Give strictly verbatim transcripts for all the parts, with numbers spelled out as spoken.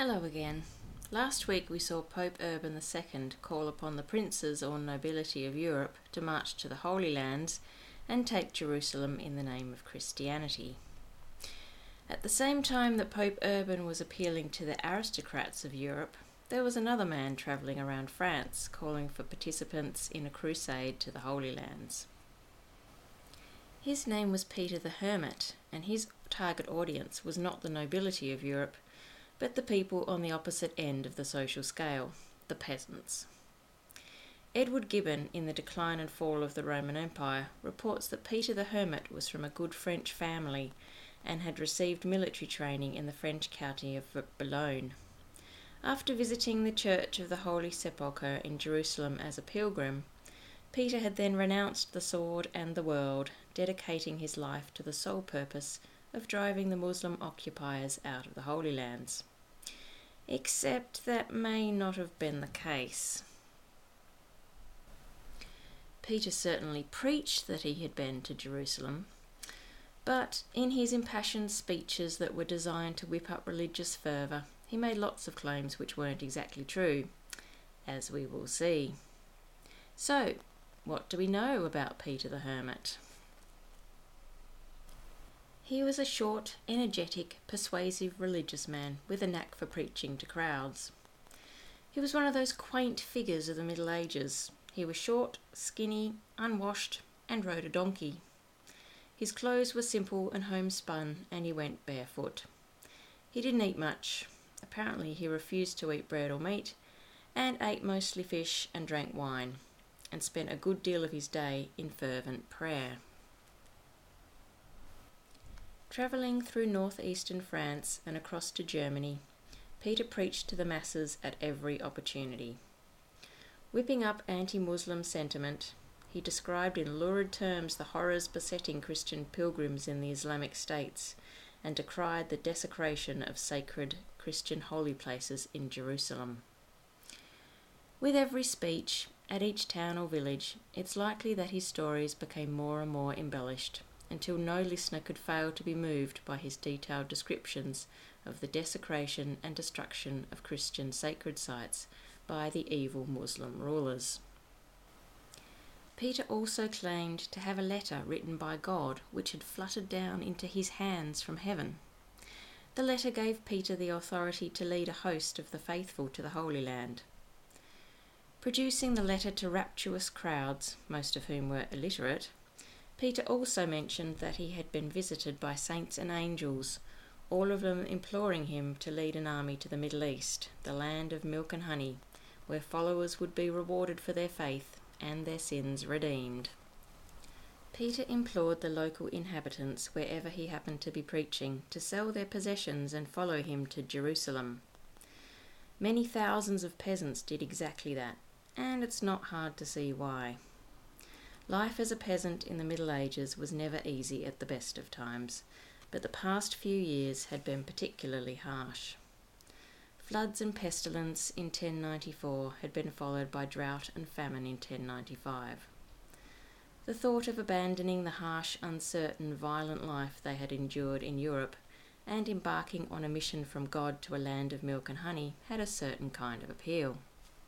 Hello again. Last week we saw Pope Urban the Second call upon the princes or nobility of Europe to march to the Holy Lands and take Jerusalem in the name of Christianity. At the same time that Pope Urban was appealing to the aristocrats of Europe, there was another man travelling around France calling for participants in a crusade to the Holy Lands. His name was Peter the Hermit, and his target audience was not the nobility of Europe, but the people on the opposite end of the social scale, the peasants. Edward Gibbon, in The Decline and Fall of the Roman Empire, reports that Peter the Hermit was from a good French family and had received military training in the French county of Boulogne. After visiting the Church of the Holy Sepulchre in Jerusalem as a pilgrim, Peter had then renounced the sword and the world, dedicating his life to the sole purpose of driving the Muslim occupiers out of the Holy Lands. Except that may not have been the case. Peter certainly preached that he had been to Jerusalem, but in his impassioned speeches that were designed to whip up religious fervour, he made lots of claims which weren't exactly true, as we will see. So, what do we know about Peter the Hermit? He was a short, energetic, persuasive religious man with a knack for preaching to crowds. He was one of those quaint figures of the Middle Ages. He was short, skinny, unwashed, and rode a donkey. His clothes were simple and homespun, and he went barefoot. He didn't eat much. Apparently he refused to eat bread or meat, and ate mostly fish and drank wine, and spent a good deal of his day in fervent prayer. Travelling through northeastern France and across to Germany, Peter preached to the masses at every opportunity. Whipping up anti-Muslim sentiment, he described in lurid terms the horrors besetting Christian pilgrims in the Islamic states and decried the desecration of sacred Christian holy places in Jerusalem. With every speech, at each town or village, it's likely that his stories became more and more embellished, until no listener could fail to be moved by his detailed descriptions of the desecration and destruction of Christian sacred sites by the evil Muslim rulers. Peter also claimed to have a letter written by God which had fluttered down into his hands from heaven. The letter gave Peter the authority to lead a host of the faithful to the Holy Land. Producing the letter to rapturous crowds, most of whom were illiterate, Peter also mentioned that he had been visited by saints and angels, all of them imploring him to lead an army to the Middle East, the land of milk and honey, where followers would be rewarded for their faith and their sins redeemed. Peter implored the local inhabitants, wherever he happened to be preaching, to sell their possessions and follow him to Jerusalem. Many thousands of peasants did exactly that, and it's not hard to see why. Life as a peasant in the Middle Ages was never easy at the best of times, but the past few years had been particularly harsh. Floods and pestilence in ten ninety-four had been followed by drought and famine in ten ninety-five. The thought of abandoning the harsh, uncertain, violent life they had endured in Europe and embarking on a mission from God to a land of milk and honey had a certain kind of appeal.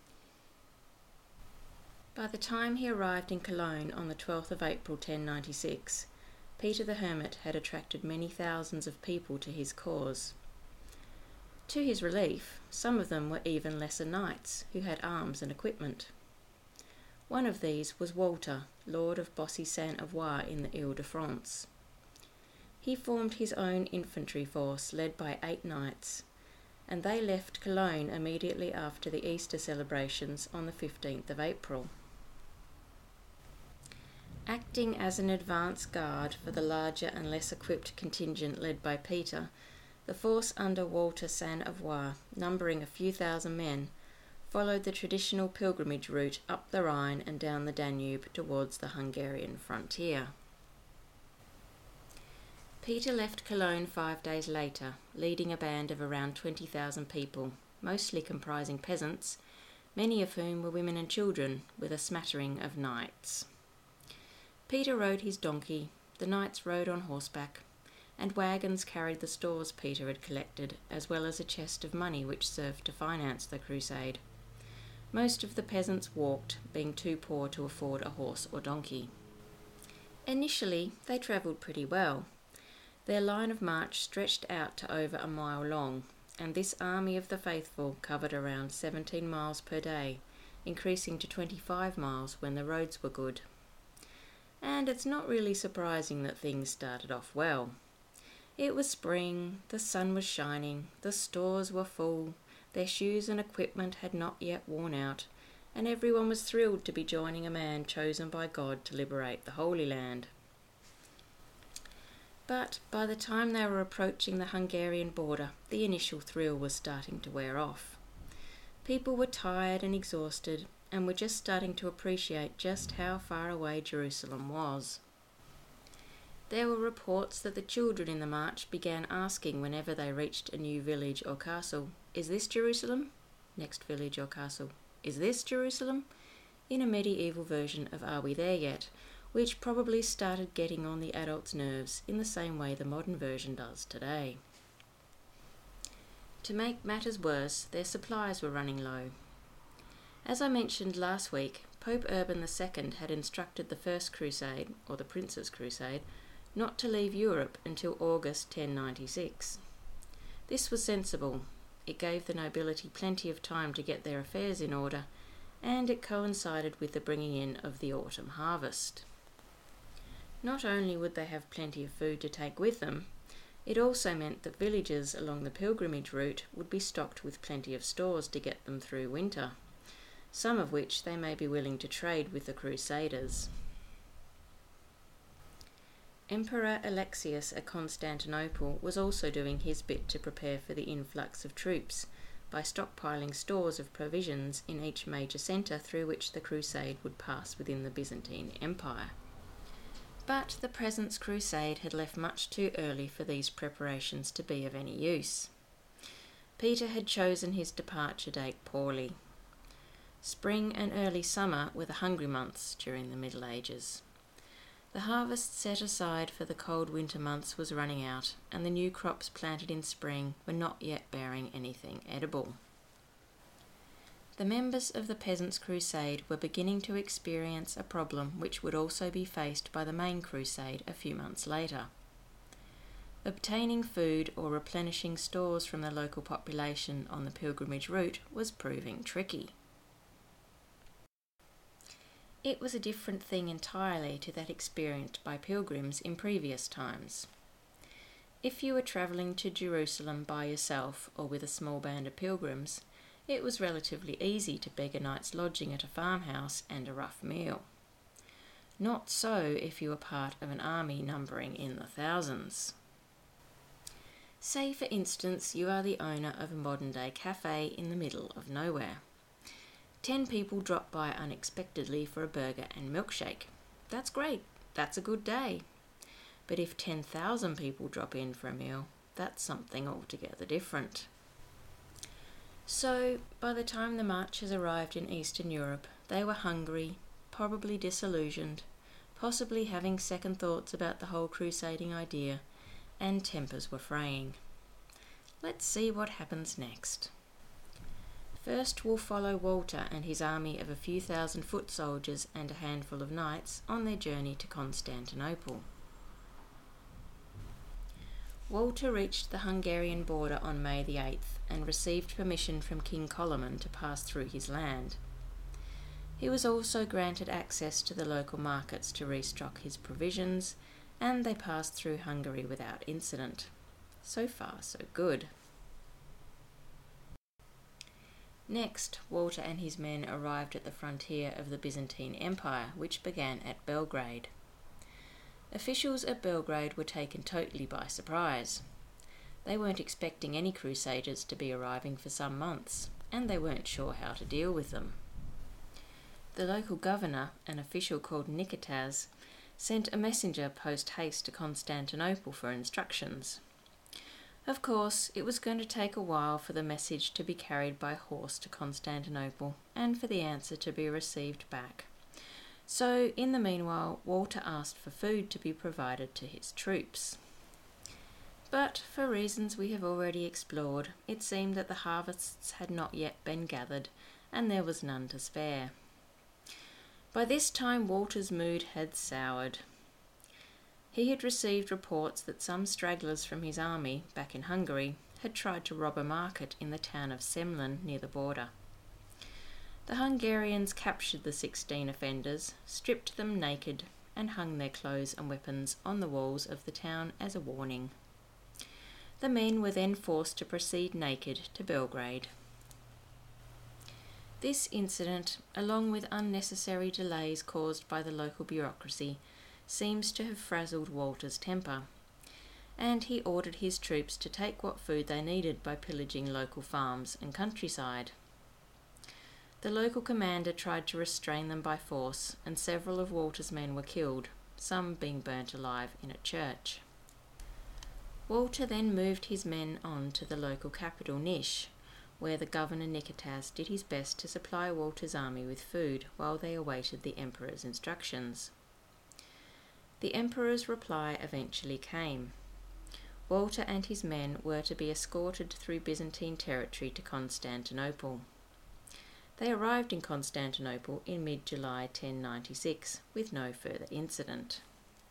By the time he arrived in Cologne on the twelfth of April ten ninety-six, Peter the Hermit had attracted many thousands of people to his cause. To his relief, some of them were even lesser knights who had arms and equipment. One of these was Walter, Lord of Boissy-Saint-Avoire in the Ile-de-France. He formed his own infantry force led by eight knights, and they left Cologne immediately after the Easter celebrations on the fifteenth of April. Acting as an advance guard for the larger and less equipped contingent led by Peter, the force under Walter Saint-Avoire, numbering a few thousand men, followed the traditional pilgrimage route up the Rhine and down the Danube towards the Hungarian frontier. Peter left Cologne five days later, leading a band of around twenty thousand people, mostly comprising peasants, many of whom were women and children, with a smattering of knights. Peter rode his donkey, the knights rode on horseback, and wagons carried the stores Peter had collected, as well as a chest of money which served to finance the crusade. Most of the peasants walked, being too poor to afford a horse or donkey. Initially, they travelled pretty well. Their line of march stretched out to over a mile long, and this army of the faithful covered around seventeen miles per day, increasing to twenty-five miles when the roads were good. And it's not really surprising that things started off well. It was spring, the sun was shining, the stores were full, their shoes and equipment had not yet worn out, and everyone was thrilled to be joining a man chosen by God to liberate the Holy Land. But by the time they were approaching the Hungarian border, the initial thrill was starting to wear off. People were tired and exhausted, and were just starting to appreciate just how far away Jerusalem was. There were reports that the children in the march began asking whenever they reached a new village or castle, "Is this Jerusalem?" Next village or castle, "Is this Jerusalem?" in a medieval version of "Are we there yet?", which probably started getting on the adults' nerves in the same way the modern version does today. To make matters worse, their supplies were running low. As I mentioned last week, Pope Urban the Second had instructed the First Crusade, or the Prince's Crusade, not to leave Europe until August ten ninety-six. This was sensible. It gave the nobility plenty of time to get their affairs in order, and it coincided with the bringing in of the autumn harvest. Not only would they have plenty of food to take with them, it also meant that villages along the pilgrimage route would be stocked with plenty of stores to get them through winter, some of which they may be willing to trade with the Crusaders. Emperor Alexius at Constantinople was also doing his bit to prepare for the influx of troops by stockpiling stores of provisions in each major centre through which the crusade would pass within the Byzantine Empire. But the Presence Crusade had left much too early for these preparations to be of any use. Peter had chosen his departure date poorly. Spring and early summer were the hungry months during the Middle Ages. The harvest set aside for the cold winter months was running out, and the new crops planted in spring were not yet bearing anything edible. The members of the Peasants' Crusade were beginning to experience a problem which would also be faced by the main crusade a few months later. Obtaining food or replenishing stores from the local population on the pilgrimage route was proving tricky. It was a different thing entirely to that experienced by pilgrims in previous times. If you were travelling to Jerusalem by yourself or with a small band of pilgrims, it was relatively easy to beg a night's lodging at a farmhouse and a rough meal. Not so if you were part of an army numbering in the thousands. Say, for instance, you are the owner of a modern-day cafe in the middle of nowhere. Ten people drop by unexpectedly for a burger and milkshake. That's great. That's a good day. But if ten thousand people drop in for a meal, that's something altogether different. So, by the time the marchers arrived in Eastern Europe, they were hungry, probably disillusioned, possibly having second thoughts about the whole crusading idea, and tempers were fraying. Let's see what happens next. First, we'll follow Walter and his army of a few thousand foot soldiers and a handful of knights on their journey to Constantinople. Walter reached the Hungarian border on May the eighth and received permission from King Koloman to pass through his land. He was also granted access to the local markets to restock his provisions, and they passed through Hungary without incident. So far, so good. Next, Walter and his men arrived at the frontier of the Byzantine Empire, which began at Belgrade. Officials at Belgrade were taken totally by surprise. They weren't expecting any crusaders to be arriving for some months, and they weren't sure how to deal with them. The local governor, an official called Nikitas, sent a messenger post-haste to Constantinople for instructions. Of course, it was going to take a while for the message to be carried by horse to Constantinople and for the answer to be received back. So, in the meanwhile, Walter asked for food to be provided to his troops. But for reasons we have already explored, it seemed that the harvests had not yet been gathered, and there was none to spare. By this time Walter's mood had soured. He had received reports that some stragglers from his army, back in Hungary, had tried to rob a market in the town of Semlin near the border. The Hungarians captured the sixteen offenders, stripped them naked, and hung their clothes and weapons on the walls of the town as a warning. The men were then forced to proceed naked to Belgrade. This incident, along with unnecessary delays caused by the local bureaucracy, seems to have frazzled Walter's temper, and he ordered his troops to take what food they needed by pillaging local farms and countryside. The local commander tried to restrain them by force, and several of Walter's men were killed, some being burnt alive in a church. Walter then moved his men on to the local capital, Niš, where the governor Nikitas did his best to supply Walter's army with food while they awaited the emperor's instructions. The emperor's reply eventually came. Walter and his men were to be escorted through Byzantine territory to Constantinople. They arrived in Constantinople in mid-July ten ninety-six, with no further incident.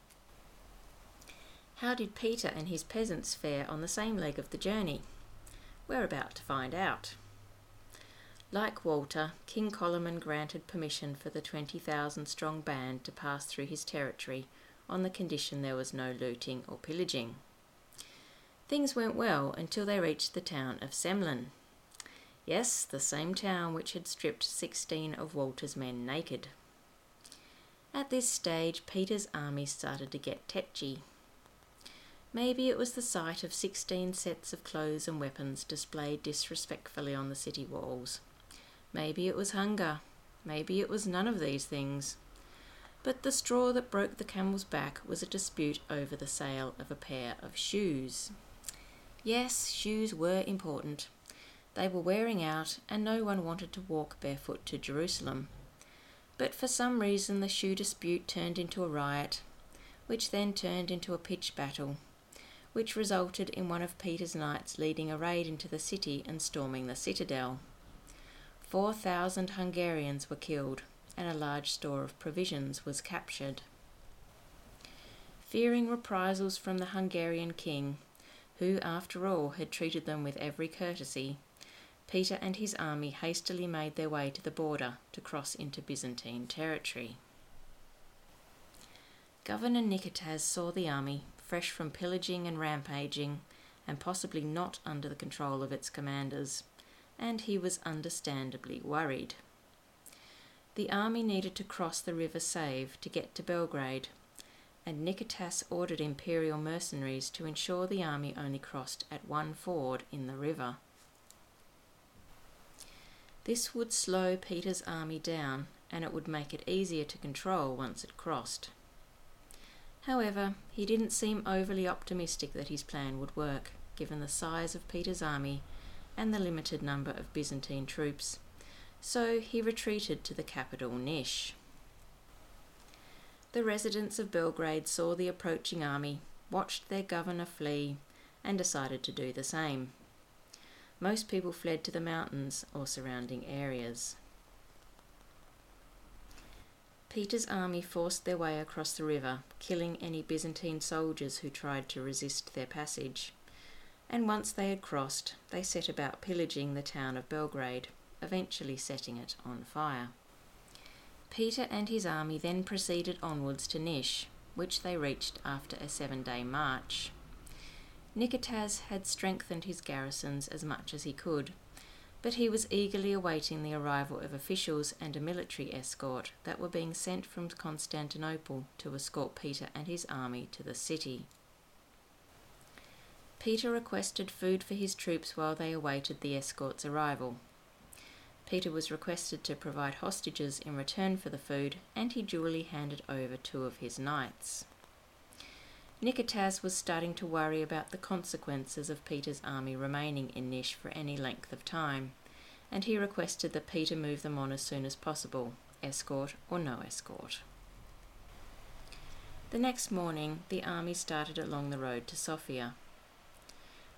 How did Peter and his peasants fare on the same leg of the journey? We're about to find out. Like Walter, King Coloman granted permission for the twenty thousand strong band to pass through his territory on the condition there was no looting or pillaging. Things went well until they reached the town of Semlin. Yes, the same town which had stripped sixteen of Walter's men naked. At this stage, Peter's army started to get tetchy. Maybe it was the sight of sixteen sets of clothes and weapons displayed disrespectfully on the city walls. Maybe it was hunger. Maybe it was none of these things. But the straw that broke the camel's back was a dispute over the sale of a pair of shoes. Yes, shoes were important. They were wearing out, and no one wanted to walk barefoot to Jerusalem. But for some reason the shoe dispute turned into a riot, which then turned into a pitched battle, which resulted in one of Peter's knights leading a raid into the city and storming the citadel. Four thousand Hungarians were killed, and a large store of provisions was captured. Fearing reprisals from the Hungarian king, who after all had treated them with every courtesy, Peter and his army hastily made their way to the border to cross into Byzantine territory. Governor Nikitas saw the army, fresh from pillaging and rampaging, and possibly not under the control of its commanders, and he was understandably worried. The army needed to cross the River Save to get to Belgrade, and Nikitas ordered imperial mercenaries to ensure the army only crossed at one ford in the river. This would slow Peter's army down, and it would make it easier to control once it crossed. However, he didn't seem overly optimistic that his plan would work, given the size of Peter's army and the limited number of Byzantine troops, so he retreated to the capital Niš. The residents of Belgrade saw the approaching army, watched their governor flee, and decided to do the same. Most people fled to the mountains or surrounding areas. Peter's army forced their way across the river, killing any Byzantine soldiers who tried to resist their passage, and once they had crossed, they set about pillaging the town of Belgrade, eventually setting it on fire. Peter and his army then proceeded onwards to Niš, which they reached after a seven-day march. Nikitas had strengthened his garrisons as much as he could, but he was eagerly awaiting the arrival of officials and a military escort that were being sent from Constantinople to escort Peter and his army to the city. Peter requested food for his troops while they awaited the escort's arrival. Peter was requested to provide hostages in return for the food, and he duly handed over two of his knights. Nikitas was starting to worry about the consequences of Peter's army remaining in Niš for any length of time, and he requested that Peter move them on as soon as possible, escort or no escort. The next morning, the army started along the road to Sofia.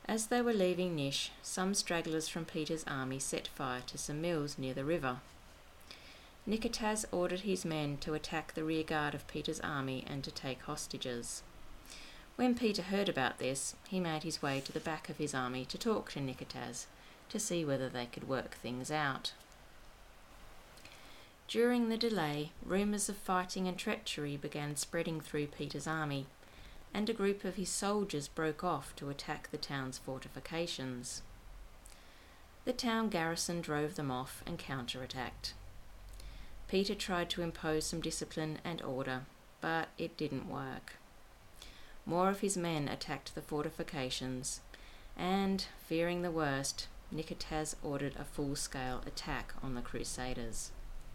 As they were leaving Nish, some stragglers from Peter's army set fire to some mills near the river. Nicetas ordered his men to attack the rearguard of Peter's army and to take hostages. When Peter heard about this, he made his way to the back of his army to talk to Nicetas, to see whether they could work things out. During the delay, rumours of fighting and treachery began spreading through Peter's army, and a group of his soldiers broke off to attack the town's fortifications. The town garrison drove them off and counterattacked. Peter tried to impose some discipline and order, but it didn't work. More of his men attacked the fortifications, and, fearing the worst, Nicetas ordered a full-scale attack on the Crusaders.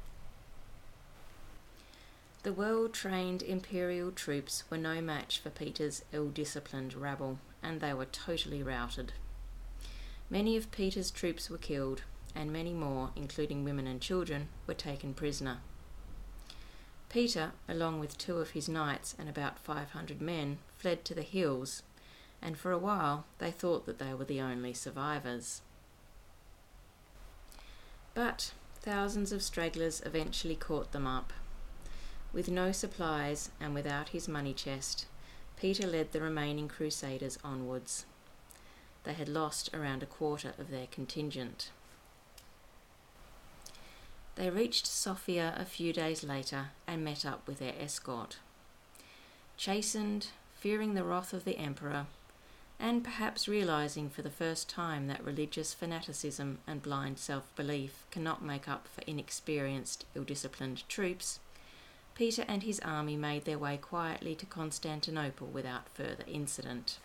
The well-trained imperial troops were no match for Peter's ill-disciplined rabble, and they were totally routed. Many of Peter's troops were killed, and many more, including women and children, were taken prisoner. Peter, along with two of his knights and about five hundred men, fled to the hills, and for a while they thought that they were the only survivors. But thousands of stragglers eventually caught them up. With no supplies and without his money chest, Peter led the remaining Crusaders onwards. They had lost around a quarter of their contingent. They reached Sofia a few days later and met up with their escort. Chastened, fearing the wrath of the emperor, and perhaps realizing for the first time that religious fanaticism and blind self-belief cannot make up for inexperienced, ill-disciplined troops, Peter and his army made their way quietly to Constantinople without further incident.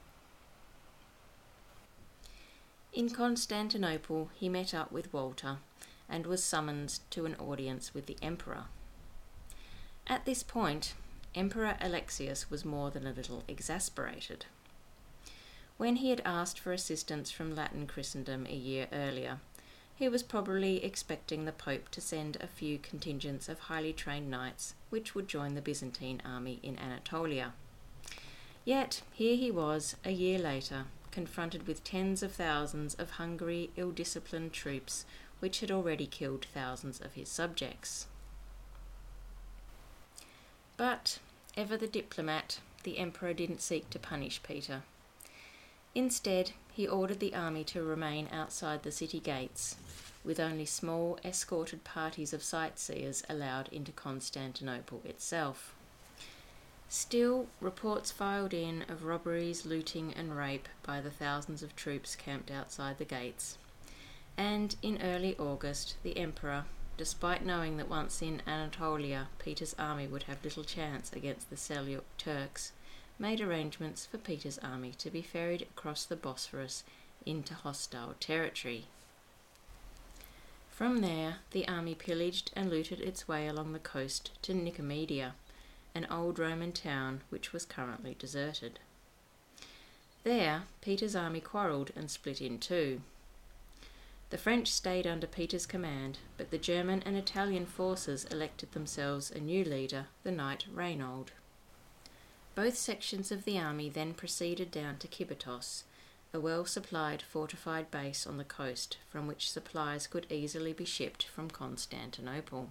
In Constantinople, he met up with Walter and was summoned to an audience with the emperor. At this point, Emperor Alexius was more than a little exasperated. When he had asked for assistance from Latin Christendom a year earlier, he was probably expecting the Pope to send a few contingents of highly trained knights which would join the Byzantine army in Anatolia. Yet here he was, a year later, confronted with tens of thousands of hungry, ill-disciplined troops which had already killed thousands of his subjects. But, ever the diplomat, the emperor didn't seek to punish Peter. Instead, he ordered the army to remain outside the city gates, with only small escorted parties of sightseers allowed into Constantinople itself. Still, reports filed in of robberies, looting and rape by the thousands of troops camped outside the gates, and in early August the emperor, despite knowing that once in Anatolia Peter's army would have little chance against the Seljuk Turks, made arrangements for Peter's army to be ferried across the Bosphorus into hostile territory. From there, the army pillaged and looted its way along the coast to Nicomedia, an old Roman town which was currently deserted. There, Peter's army quarrelled and split in two. The French stayed under Peter's command, but the German and Italian forces elected themselves a new leader, the knight Reynold. Both sections of the army then proceeded down to Kibitos, a well-supplied fortified base on the coast from which supplies could easily be shipped from Constantinople.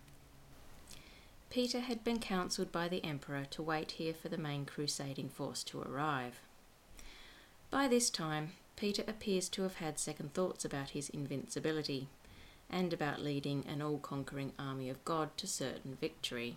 Peter had been counselled by the emperor to wait here for the main crusading force to arrive. By this time, Peter appears to have had second thoughts about his invincibility, and about leading an all-conquering army of God to certain victory.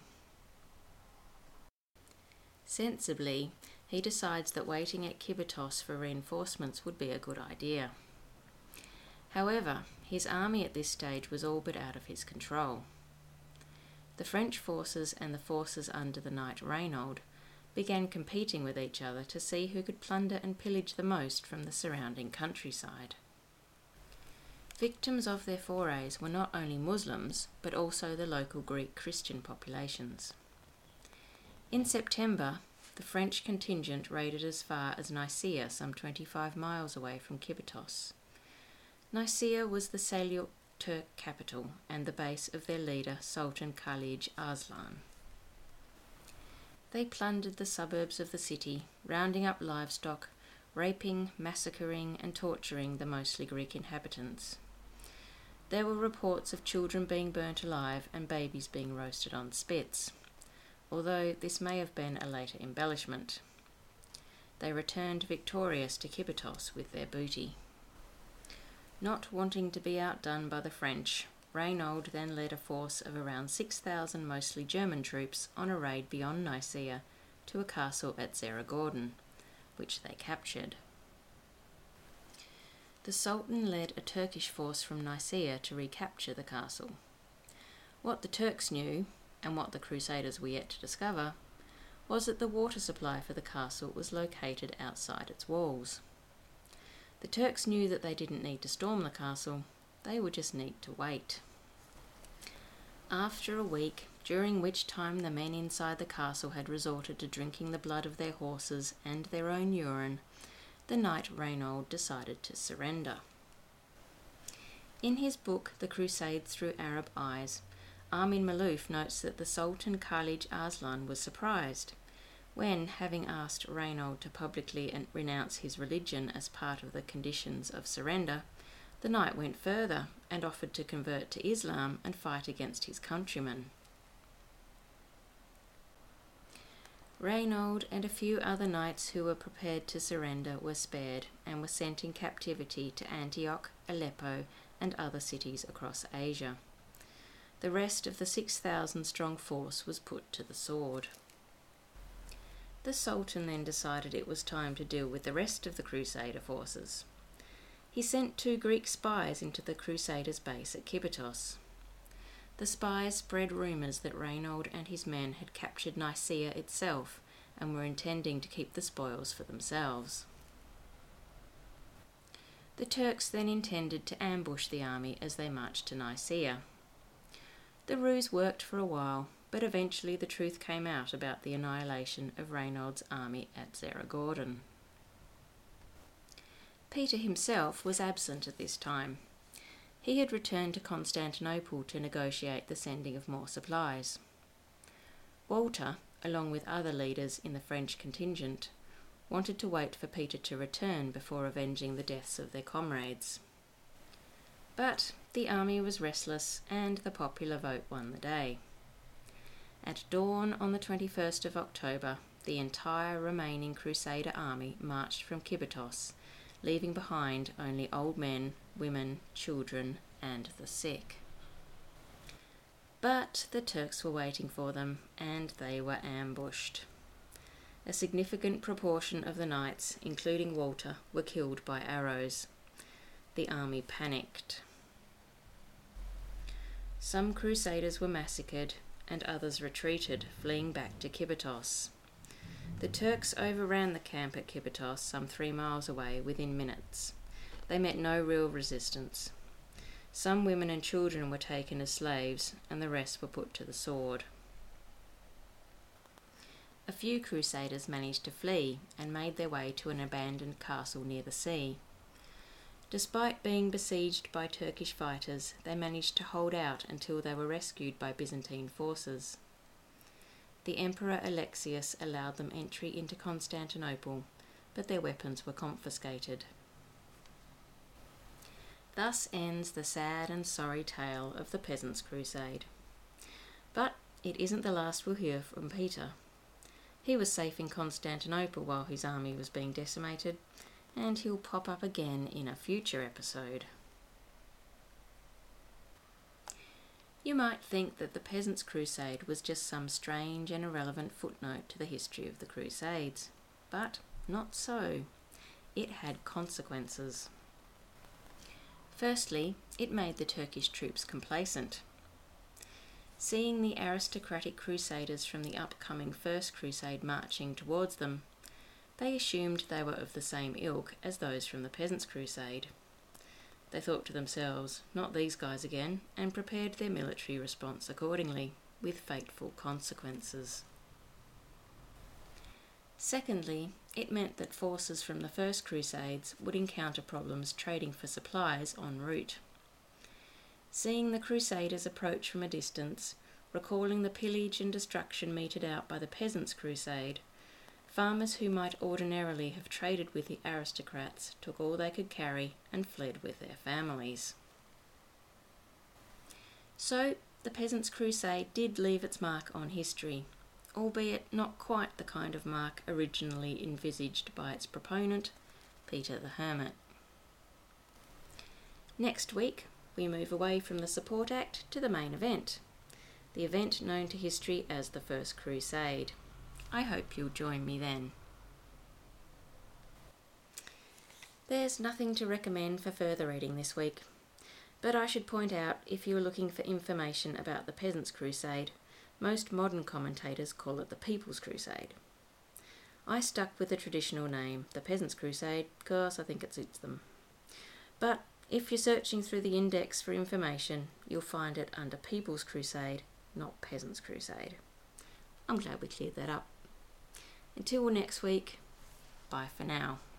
Sensibly, he decides that waiting at Kibitos for reinforcements would be a good idea. However, his army at this stage was all but out of his control. The French forces and the forces under the knight Reynold began competing with each other to see who could plunder and pillage the most from the surrounding countryside. Victims of their forays were not only Muslims, but also the local Greek Christian populations. In September, the French contingent raided as far as Nicaea, some twenty-five miles away from Kibitos. Nicaea was the Seljuk Turk capital and the base of their leader, Sultan Khalij Arslan. They plundered the suburbs of the city, rounding up livestock, raping, massacring and torturing the mostly Greek inhabitants. There were reports of children being burnt alive and babies being roasted on spits, although this may have been a later embellishment. They returned victorious to Kibitos with their booty. Not wanting to be outdone by the French, Reynaud then led a force of around six thousand mostly German troops on a raid beyond Nicaea to a castle at Zeragordon, which they captured. The Sultan led a Turkish force from Nicaea to recapture the castle. What the Turks knew, and what the Crusaders were yet to discover, was that the water supply for the castle was located outside its walls. The Turks knew that they didn't need to storm the castle, they would just need to wait. After a week, during which time the men inside the castle had resorted to drinking the blood of their horses and their own urine, the knight Reynaud decided to surrender. In his book The Crusade Through Arab Eyes, Armin Malouf notes that the Sultan Khalij Arslan was surprised when, having asked Reynaud to publicly renounce his religion as part of the conditions of surrender, the knight went further and offered to convert to Islam and fight against his countrymen. Reynaud and a few other knights who were prepared to surrender were spared and were sent in captivity to Antioch, Aleppo, and other cities across Asia. The rest of the six thousand strong force was put to the sword. The Sultan then decided it was time to deal with the rest of the Crusader forces. He sent two Greek spies into the Crusaders' base at Kibitos. The spies spread rumours that Reynaud and his men had captured Nicaea itself and were intending to keep the spoils for themselves. The Turks then intended to ambush the army as they marched to Nicaea. The ruse worked for a while, but eventually the truth came out about the annihilation of Reynaud's army at Zeragordon. Peter himself was absent at this time. He had returned to Constantinople to negotiate the sending of more supplies. Walter, along with other leaders in the French contingent, wanted to wait for Peter to return before avenging the deaths of their comrades. But the army was restless and the popular vote won the day. At dawn on the twenty-first of October, the entire remaining Crusader army marched from Kibitos, leaving behind only old men, women, children, and the sick. But the Turks were waiting for them, and they were ambushed. A significant proportion of the knights, including Walter, were killed by arrows. The army panicked. Some Crusaders were massacred, and others retreated, fleeing back to Kibitos. The Turks overran the camp at Kibitos, some three miles away, within minutes. They met no real resistance. Some women and children were taken as slaves, and the rest were put to the sword. A few Crusaders managed to flee and made their way to an abandoned castle near the sea. Despite being besieged by Turkish fighters, they managed to hold out until they were rescued by Byzantine forces. The Emperor Alexius allowed them entry into Constantinople, but their weapons were confiscated. Thus ends the sad and sorry tale of the Peasants' Crusade. But it isn't the last we'll hear from Peter. He was safe in Constantinople while his army was being decimated, and he'll pop up again in a future episode. You might think that the Peasants' Crusade was just some strange and irrelevant footnote to the history of the Crusades, but not so. It had consequences. Firstly, it made the Turkish troops complacent. Seeing the aristocratic crusaders from the upcoming First Crusade marching towards them, they assumed they were of the same ilk as those from the Peasants' Crusade. They thought to themselves, not these guys again, and prepared their military response accordingly, with fateful consequences. Secondly, it meant that forces from the First Crusades would encounter problems trading for supplies en route. Seeing the Crusaders approach from a distance, recalling the pillage and destruction meted out by the Peasants' Crusade, farmers who might ordinarily have traded with the aristocrats took all they could carry and fled with their families. So, the Peasants' Crusade did leave its mark on history, albeit not quite the kind of mark originally envisaged by its proponent, Peter the Hermit. Next week, we move away from the support act to the main event, the event known to history as the First Crusade. I hope you'll join me then. There's nothing to recommend for further reading this week, but I should point out, if you're looking for information about the Peasants' Crusade, most modern commentators call it the People's Crusade. I stuck with the traditional name, the Peasants' Crusade, because I think it suits them. But if you're searching through the index for information, you'll find it under People's Crusade, not Peasants' Crusade. I'm glad we cleared that up. Until next week, bye for now.